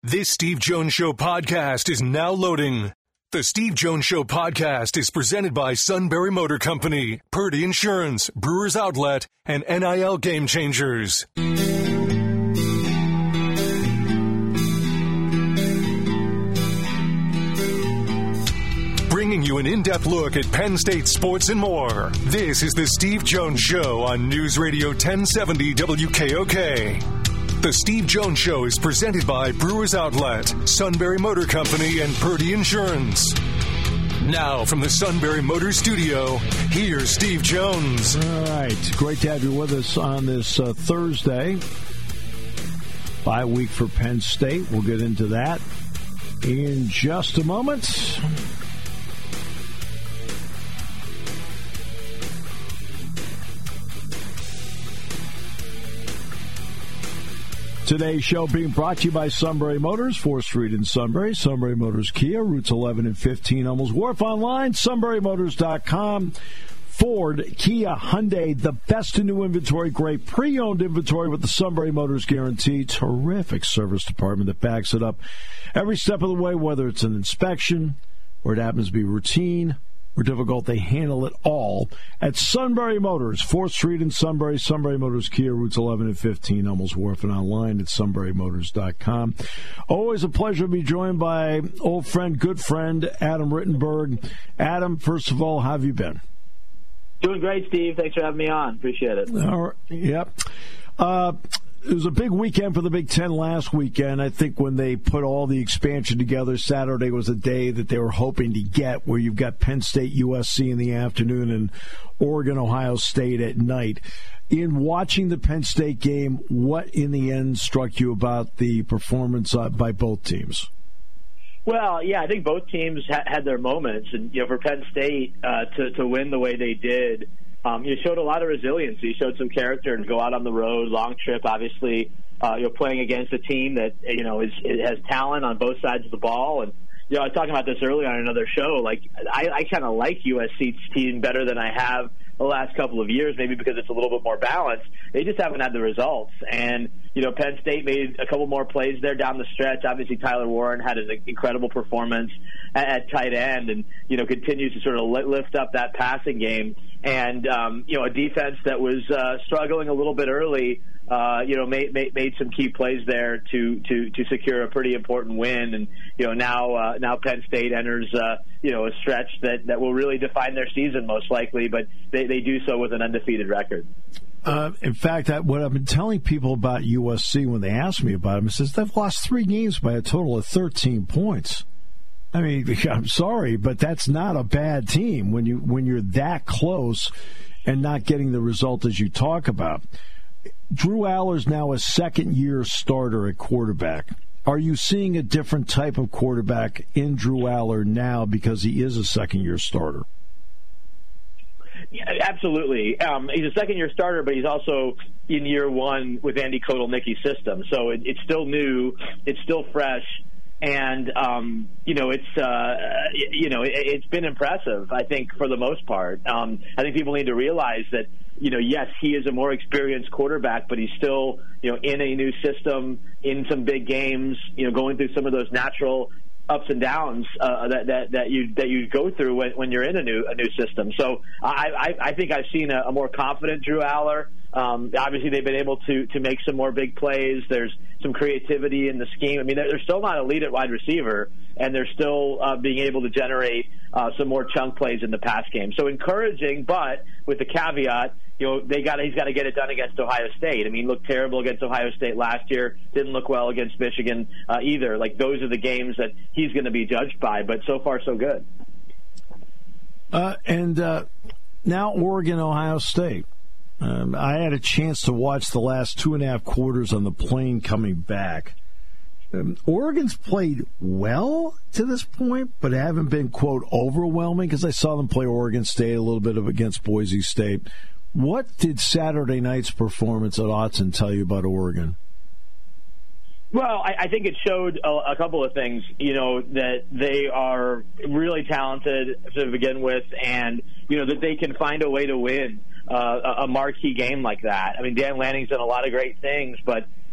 This Steve Jones Show podcast is now loading. The Steve Jones Show podcast is presented by Sunbury Motor Company, Purdy Insurance, Brewers Outlet, and NIL Game Changers. Bringing you an in-depth look at Penn State sports and more. This is the Steve Jones Show on News Radio 1070 WKOK. The Steve Jones Show is presented by Brewers Outlet, Sunbury Motor Company, and Purdy Insurance. Now, from the Sunbury Motor Studio, here's Steve Jones. All right. Great to have you with us on this Thursday. Bye week for Penn State. We'll get into that in just a moment. Today's show being brought to you by Sunbury Motors, 4th Street in Sunbury. Sunbury Motors Kia, routes 11 and 15, Hummels Wharf. Online, sunburymotors.com. Ford, Kia, Hyundai, the best in new inventory, great pre-owned inventory with the Sunbury Motors guarantee. Terrific service department that backs it up every step of the way, whether it's an inspection or it happens to be routine or difficult. They handle it all at Sunbury Motors, 4th Street in Sunbury. Sunbury Motors Kia, routes 11 and 15, Hummels Wharf, and online at sunburymotors.com. Always a pleasure to be joined by old friend, good friend, Adam Rittenberg. Adam, first of all, how have you been? Doing great, Steve. Thanks for having me on. Appreciate it. All right. Yep. It was a big weekend for the Big Ten last weekend. I think when they put all the expansion together, Saturday was a day that they were hoping to get, where you've got Penn State, USC in the afternoon and Oregon, Ohio State at night. In watching the Penn State game, what in the end struck you about the performance by both teams? Well, yeah, I think both teams had their moments. And, for Penn State to win the way they did, you showed a lot of resilience. You showed some character to go out on the road, long trip, obviously. You're playing against a team that, it has talent on both sides of the ball. And, I was talking about this earlier on another show. Like, I kind of like USC's team better than I have the last couple of years, maybe because it's a little bit more balanced. They just haven't had the results. And, Penn State made a couple more plays there down the stretch. Obviously, Tyler Warren had an incredible performance at tight end and, continues to sort of lift up that passing game. And, a defense that was struggling a little bit early, made some key plays there to secure a pretty important win. And, now Penn State enters, a stretch that will really define their season most likely, but they do so with an undefeated record. In fact, what I've been telling people about USC when they ask me about them is they've lost 3 games by a total of 13 points. I mean, I'm sorry, but that's not a bad team when you're that close and not getting the result as you talk about. Drew Aller's now a second-year starter at quarterback. Are you seeing a different type of quarterback in Drew Aller now because he is a second-year starter? Yeah, absolutely. He's a second-year starter, but he's also in year one with Andy Kotelnicki's system. So it's still new, it's still fresh, and it's been impressive, I think, for the most part. I think people need to realize that yes, he is a more experienced quarterback, but he's still in a new system, in some big games, going through some of those natural ups and downs that you go through when you're in a new system. So I think I've seen a more confident Drew Aller. Obviously, they've been able to make some more big plays. There's some creativity in the scheme. I mean, they're still not elite at wide receiver, and they're still being able to generate some more chunk plays in the pass game. So encouraging, but with the caveat, he's got to get it done against Ohio State. I mean, he looked terrible against Ohio State last year. Didn't look well against Michigan either. Like, those are the games that he's going to be judged by. But so far, so good. Now Oregon, Ohio State. I had a chance to watch the last 2.5 quarters on the plane coming back. Oregon's played well to this point, but haven't been, quote, overwhelming, because I saw them play Oregon State a little bit against Boise State. What did Saturday night's performance at Autzen tell you about Oregon? Well, I think it showed a couple of things, that they are really talented to begin with, and, that they can find a way to win a marquee game like that. I mean, Dan Lanning's done a lot of great things, but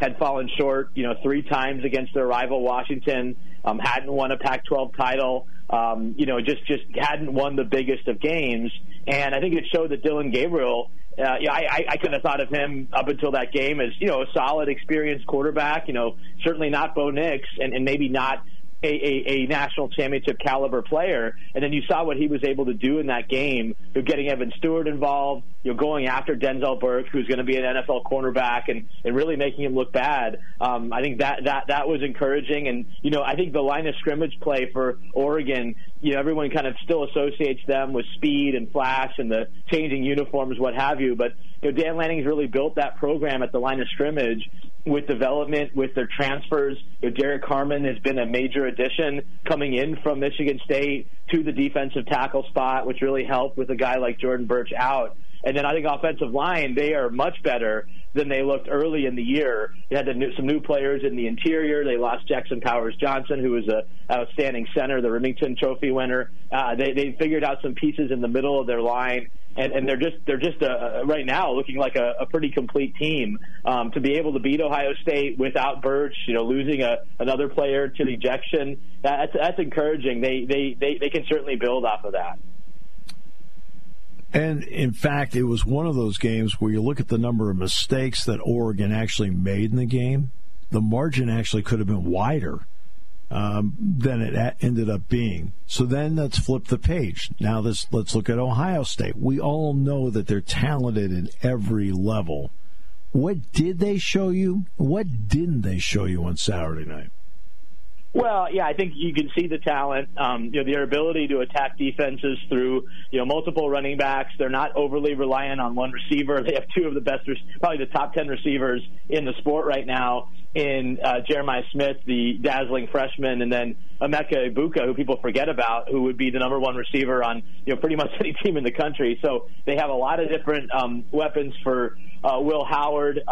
had fallen short, 3 times against their rival Washington, hadn't won a Pac-12 title, just hadn't won the biggest of games. And I think it showed that Dillon Gabriel, I kind of thought of him up until that game as, a solid, experienced quarterback, certainly not Bo Nix and maybe not a national championship caliber player. And then you saw what he was able to do in that game, getting Evan Stewart involved, going after Denzel Burke, who's going to be an NFL cornerback, and really making him look bad. I think that was encouraging. And, I think the line of scrimmage play for Oregon, everyone kind of still associates them with speed and flash and the changing uniforms, what have you. But, Dan Lanning's really built that program at the line of scrimmage with development, with their transfers. Derek Harmon has been a major addition coming in from Michigan State to the defensive tackle spot, which really helped with a guy like Jordan Burch out. And then I think offensive line, they are much better than they looked early in the year. They had some new players in the interior. They lost Jackson Powers Johnson, who was an outstanding center, the Remington Trophy winner. They figured out some pieces in the middle of their line, and they're just right now looking like a pretty complete team. To be able to beat Ohio State without Burch, losing another player to ejection, that's encouraging. They can certainly build off of that. And, in fact, it was one of those games where you look at the number of mistakes that Oregon actually made in the game, the margin actually could have been wider than it ended up being. So then let's flip the page. Now let's look at Ohio State. We all know that they're talented in every level. What did they show you? What didn't they show you on Saturday night? Well, yeah, I think you can see the talent, their ability to attack defenses through, multiple running backs. They're not overly reliant on one receiver. They have 2 of the best, probably the top 10 receivers in the sport right now in Jeremiah Smith, the dazzling freshman, and then Emeka Egbuka, who people forget about, who would be the number 1 receiver on, pretty much any team in the country. So they have a lot of different weapons for Will Howard.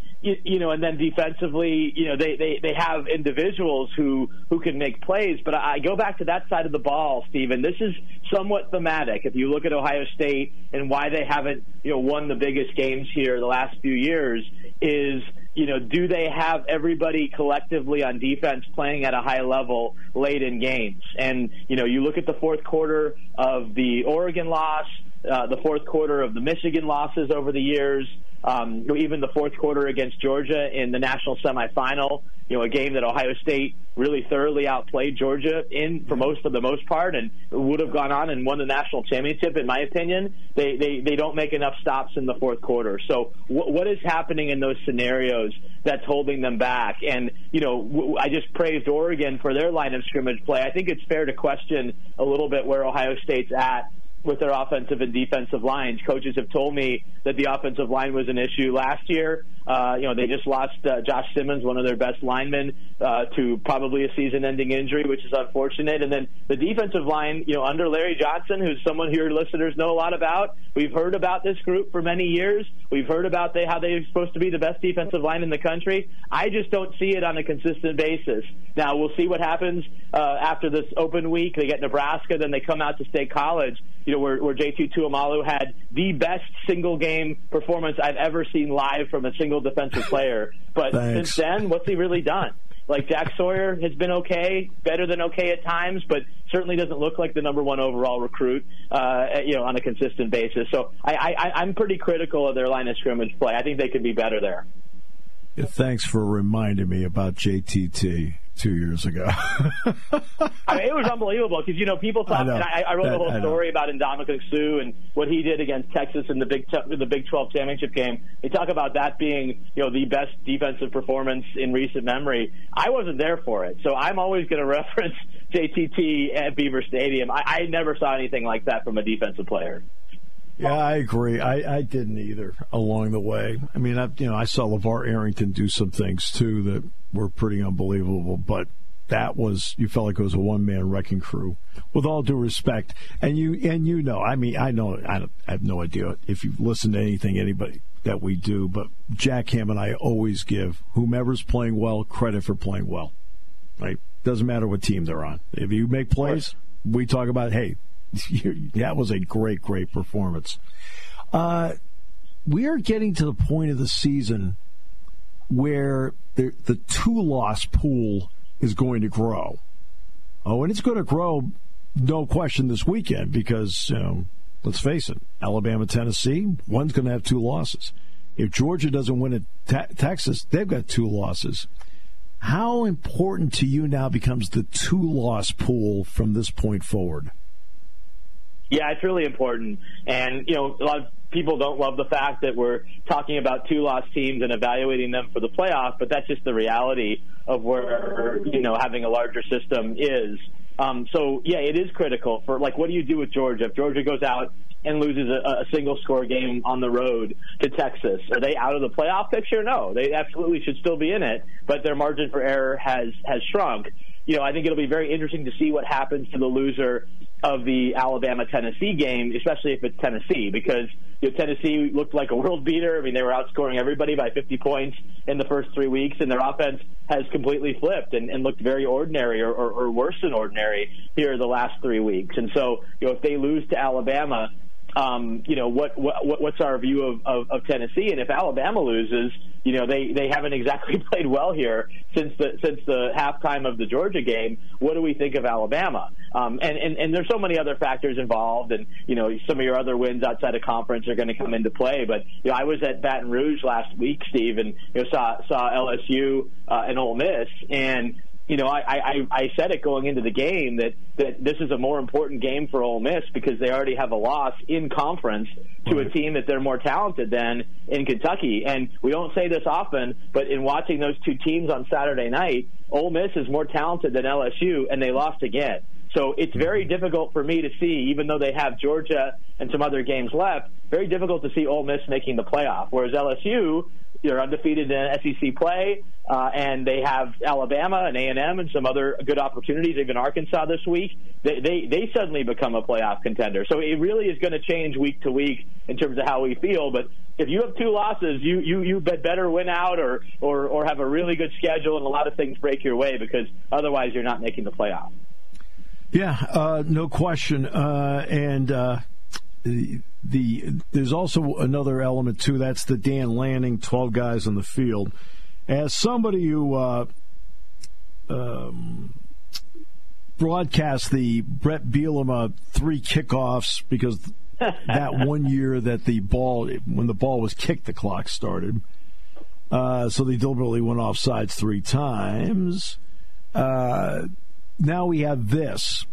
And then defensively, they have individuals who can make plays. But I go back to that side of the ball, Stephen. This is somewhat thematic. If you look at Ohio State and why they haven't, won the biggest games here the last few years is, do they have everybody collectively on defense playing at a high level late in games? And, you look at the fourth quarter of the Oregon loss, the fourth quarter of the Michigan losses over the years, even the fourth quarter against Georgia in the national semifinal, a game that Ohio State really thoroughly outplayed Georgia in for the most part and would have gone on and won the national championship, in my opinion. They don't make enough stops in the fourth quarter. So what is happening in those scenarios that's holding them back? And, I just praised Oregon for their line of scrimmage play. I think it's fair to question a little bit where Ohio State's at with their offensive and defensive lines. Coaches have told me that the offensive line was an issue last year. They just lost Josh Simmons, one of their best linemen, to probably a season-ending injury, which is unfortunate. And then the defensive line, under Larry Johnson, who's someone your listeners know a lot about. We've heard about this group for many years. We've heard about how they're supposed to be the best defensive line in the country. I just don't see it on a consistent basis. Now, we'll see what happens after this open week. They get Nebraska, then they come out to State College, where JT Tuimalu had the best single-game performance I've ever seen live from a single defensive player. But since then, what's he really done? Like, Jack Sawyer has been okay, better than okay at times, but certainly doesn't look like the number 1 overall recruit, on a consistent basis. So I'm pretty critical of their line of scrimmage play. I think they could be better there. Yeah, thanks for reminding me about JTT 2 years ago. It was unbelievable because, people thought, I wrote a whole story about Ndamukong Suh and what he did against Texas in the Big 12 championship game. They talk about that being, the best defensive performance in recent memory. I wasn't there for it, so I'm always going to reference JTT at Beaver Stadium. I never saw anything like that from a defensive player. Yeah, I agree. I didn't either along the way. I mean, I saw LeVar Arrington do some things, too, that were pretty unbelievable, but that was, you felt like it was a one-man wrecking crew, with all due respect. And I have no idea if you've listened to anybody that we do, but Jack Ham and I always give whomever's playing well credit for playing well, right? Doesn't matter what team they're on. If you make plays, we talk about, hey, that was a great, great performance. We are getting to the point of the season where the two-loss pool is going to grow. Oh, and it's going to grow, no question, this weekend because, let's face it, Alabama, Tennessee, one's going to have 2 losses. If Georgia doesn't win at Texas, they've got 2 losses. How important to you now becomes the 2-loss pool from this point forward? Yeah, it's really important. And, a lot of people don't love the fact that we're talking about 2-loss teams and evaluating them for the playoff, but that's just the reality of where, having a larger system is. So, it is critical for, what do you do with Georgia? If Georgia goes out and loses a single-score game on the road to Texas, are they out of the playoff picture? No, they absolutely should still be in it, but their margin for error has shrunk. I think it'll be very interesting to see what happens to the loser of the Alabama-Tennessee game, especially if it's Tennessee, because Tennessee looked like a world beater. I mean, they were outscoring everybody by 50 points in the first 3 weeks, and their offense has completely flipped and looked very ordinary or worse than ordinary here the last 3 weeks. And so, if they lose to Alabama, what's our view of Tennessee? And if Alabama loses, they haven't exactly played well here since the halftime of the Georgia game. What do we think of Alabama? And there's so many other factors involved, and some of your other wins outside of conference are going to come into play. But I was at Baton Rouge last week, Steve, and saw LSU and Ole Miss, and I said it going into the game that this is a more important game for Ole Miss because they already have a loss in conference to a team that they're more talented than in Kentucky. And we don't say this often, but in watching those two teams on Saturday night, Ole Miss is more talented than LSU, and they lost again. So it's very difficult for me to see, even though they have Georgia and some other games left, very difficult to see Ole Miss making the playoff, whereas LSU, they're undefeated in SEC play, and they have Alabama and A&M and some other good opportunities, even Arkansas this week. They suddenly become a playoff contender. So it really is going to change week to week in terms of how we feel. But if you have 2 losses, you better win out or have a really good schedule and a lot of things break your way because otherwise you're not making the playoff. Yeah, no question. There's also another element, too. That's the Dan Lanning, 12 guys on the field. As somebody who broadcast the Brett Bielema 3 kickoffs because that one year that when the ball was kicked, the clock started. So they deliberately went offsides 3 times. Now we have this.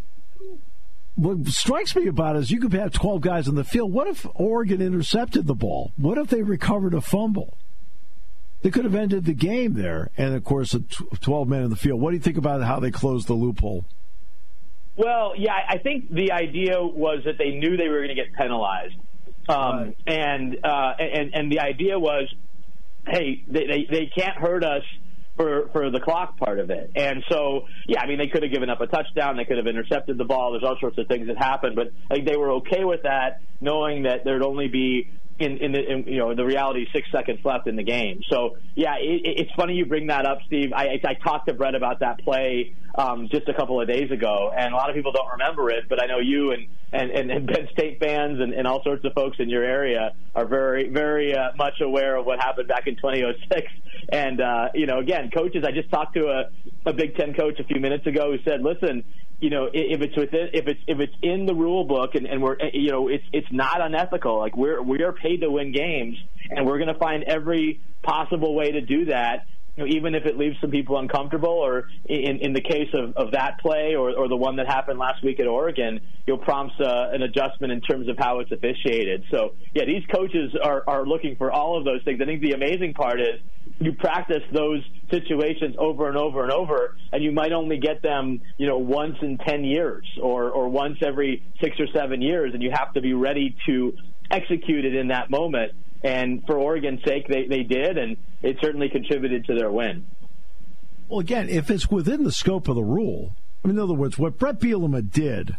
What strikes me about it is you could have 12 guys on the field. What if Oregon intercepted the ball? What if they recovered a fumble? They could have ended the game there. And, of course, 12 men in the field. What do you think about how they closed the loophole? Well, yeah, I think the idea was that they knew they were going to get penalized. Right. And the idea was, hey, they can't hurt us for the clock part of it. And so, yeah, I mean, they could have given up a touchdown. They could have intercepted the ball. There's all sorts of things that happened. But I think they were okay with that, knowing that there'd only be, in the reality, 6 seconds left in the game. So, yeah, it's funny you bring that up, Steve. I talked to Brett about that play just a couple of days ago, and a lot of people don't remember it, but I know you and Penn State fans and all sorts of folks in your area are very, very much aware of what happened back in 2006. And, again, coaches, I just talked to a Big Ten coach a few minutes ago who said, listen, if it's in the rule book and we're, it's not unethical. Like we are paid to win games, and we're going to find every possible way to do that. Even if it leaves some people uncomfortable, or in the case of that play or the one that happened last week at Oregon, prompts an adjustment in terms of how it's officiated. So, yeah, these coaches are looking for all of those things. I think the amazing part is you practice those situations over and over and over, and you might only get them, once in 10 years or once every 6 or 7 years, and you have to be ready to execute it in that moment. And for Oregon's sake, they did, and it certainly contributed to their win. Well, again, if it's within the scope of the rule, in other words, what Brett Bielema did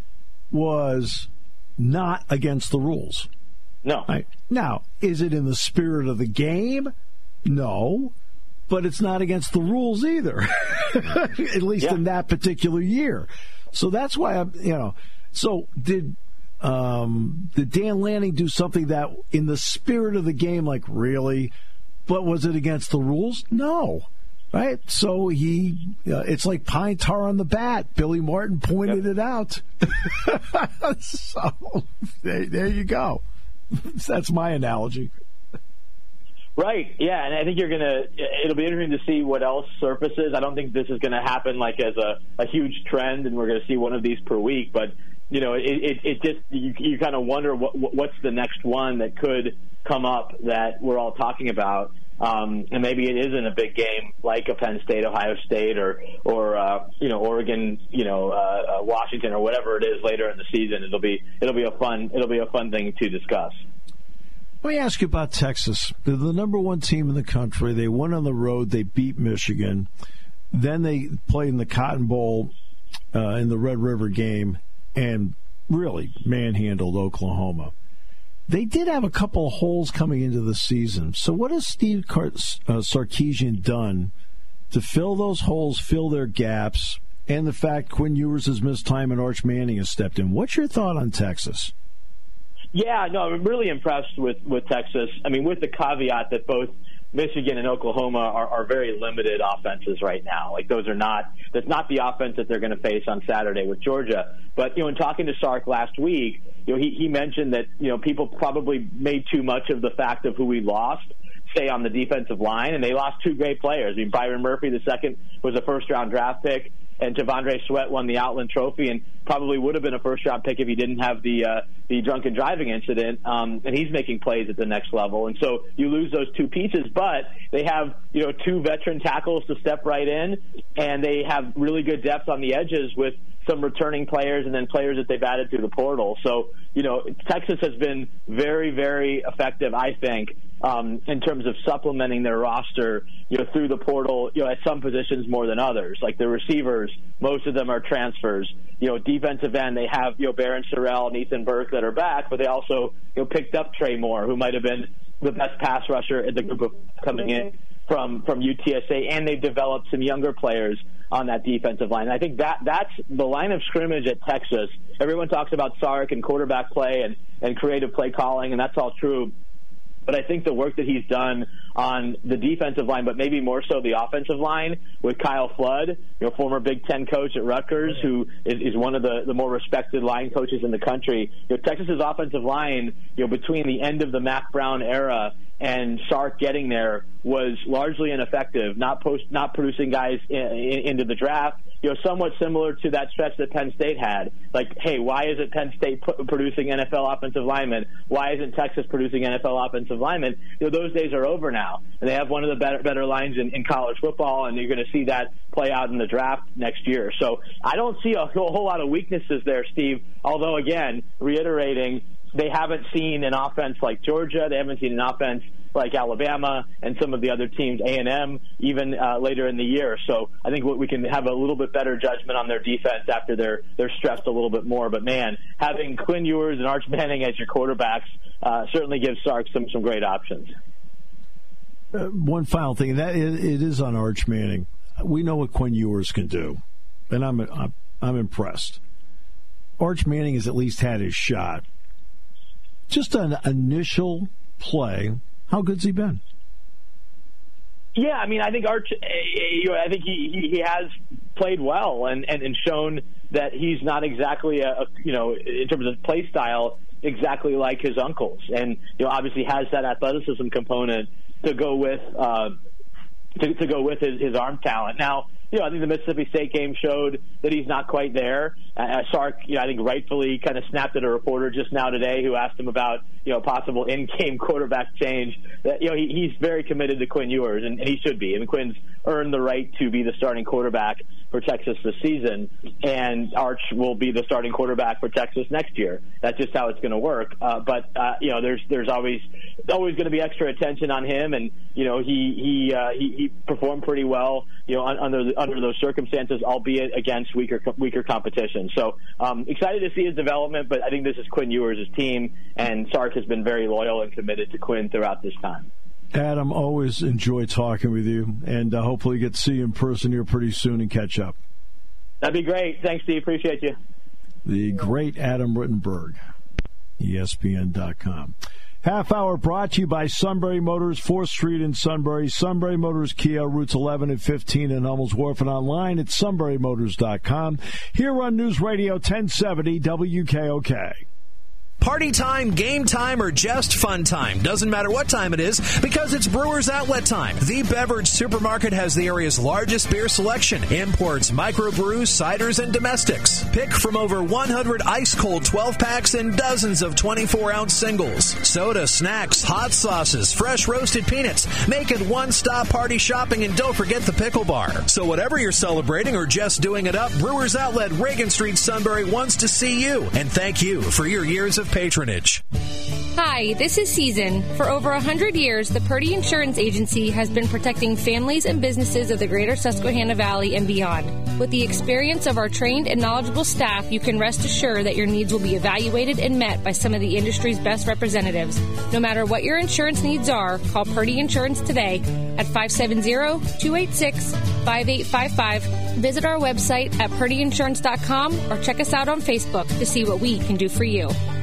was not against the rules. No. Right? Now, is it in the spirit of the game? No. But it's not against the rules either, at least in that particular year. So that's why so did Dan Lanning do something that in the spirit of the game, like really, But was it against the rules? No. Right? So it's like pine tar on the bat. Billy Martin pointed it out. So there you go. That's my analogy. Right, yeah, and I think it'll be interesting to see what else surfaces. I don't think this is going to happen like as a huge trend and we're going to see one of these per week, but it just, you kind of wonder what's the next one that could come up that we're all talking about. And maybe it isn't a big game like a Penn State, Ohio State, or Oregon, Washington, or whatever it is later in the season. It'll be a fun thing to discuss. Let me ask you about Texas. They're the number one team in the country. They won on the road. They beat Michigan. Then they played in the Cotton Bowl in the Red River game and really manhandled Oklahoma. They did have a couple of holes coming into the season. So what has Steve Sarkisian done to fill those holes, fill their gaps, and the fact Quinn Ewers has missed time and Arch Manning has stepped in? What's your thought on Texas? Yeah, no, I'm really impressed with Texas. I mean, with the caveat that both Michigan and Oklahoma are very limited offenses right now. Like that's not the offense that they're going to face on Saturday with Georgia. But, in talking to Sark last week, he mentioned that, people probably made too much of the fact of who we lost, say, on the defensive line, and they lost two great players. I mean, Byron Murphy, the second, was a first-round draft pick, and Tavondre Sweat won the Outland Trophy and probably would have been a first-round pick if he didn't have the drunken driving incident, and he's making plays at the next level. And so you lose those two pieces, but they have, two veteran tackles to step right in, and they have really good depth on the edges with some returning players and then players that they've added through the portal. So, Texas has been very, very effective, I think, in terms of supplementing their roster, through the portal, at some positions more than others. Like the receivers, most of them are transfers. Defensive end, they have, Barron Sorrell and Ethan Burke that are back, but they also, picked up Trey Moore, who might have been the best pass rusher in the group of coming in from UTSA, and they've developed some younger players on that defensive line. And I think that's the line of scrimmage at Texas. Everyone talks about Sark and quarterback play and creative play calling, and that's all true. But I think the work that he's done on the defensive line, but maybe more so the offensive line, with Kyle Flood, former Big Ten coach at Rutgers, who is one of the more respected line coaches in the country. Texas's offensive line, between the end of the Mac Brown era and Sark getting there, was largely ineffective, not producing guys into the draft. Somewhat similar to that stretch that Penn State had. Like, hey, why isn't Penn State producing NFL offensive linemen? Why isn't Texas producing NFL offensive linemen? Those days are over now, and they have one of the better lines in college football, and you're going to see that play out in the draft next year. So I don't see a whole lot of weaknesses there, Steve, although, again, reiterating, they haven't seen an offense like Georgia. They haven't seen an offense like Alabama and some of the other teams, A&M, even later in the year. So I think we can have a little bit better judgment on their defense after they're stressed a little bit more. But, man, having Quinn Ewers and Arch Manning as your quarterbacks certainly gives Sark some great options. One final thing, that it is on Arch Manning. We know what Quinn Ewers can do, and I'm impressed. Arch Manning has at least had his shot. Just an initial play, how good's he been? Yeah, I mean, I think Arch, I think he has played well and shown that he's not exactly in terms of play style, exactly like his uncles, and obviously has that athleticism component to go with his arm talent. Now, I think the Mississippi State game showed that he's not quite there. Sark, I think rightfully kind of snapped at a reporter just now today who asked him about, possible in-game quarterback change. That, he's very committed to Quinn Ewers, and he should be. I mean, Quinn's earned the right to be the starting quarterback for Texas this season, and Arch will be the starting quarterback for Texas next year. That's just how it's going to work. But there's always going to be extra attention on him, and he performed pretty well, under those circumstances, albeit against weaker competition. So excited to see his development, but I think this is Quinn Ewers' team, and Sark has been very loyal and committed to Quinn throughout this time. Adam, always enjoy talking with you, and hopefully get to see you in person here pretty soon and catch up. That'd be great. Thanks, Steve. Appreciate you. The great Adam Rittenberg, ESPN.com. Half hour brought to you by Sunbury Motors, 4th Street in Sunbury. Sunbury Motors Kia, routes 11 and 15 in Hummels Wharf, and online at sunburymotors.com. Here on News Radio 1070 WKOK. Party time, game time, or just fun time. Doesn't matter what time it is, because it's Brewers Outlet time. The Beverage Supermarket has the area's largest beer selection. Imports, microbrews, ciders, and domestics. Pick from over 100 ice-cold 12-packs and dozens of 24-ounce singles. Soda, snacks, hot sauces, fresh roasted peanuts. Make it one-stop party shopping, and don't forget the pickle bar. So whatever you're celebrating or just doing it up, Brewers Outlet, Reagan Street, Sunbury wants to see you. And thank you for your years of patronage. Hi, this is Season. For over 100 years, the Purdy Insurance Agency has been protecting families and businesses of the greater Susquehanna Valley and beyond. With the experience of our trained and knowledgeable staff, you can rest assured that your needs will be evaluated and met by some of the industry's best representatives. No matter what your insurance needs are, call Purdy Insurance today at 570-286-5855. Visit our website at purdyinsurance.com or check us out on Facebook to see what we can do for you.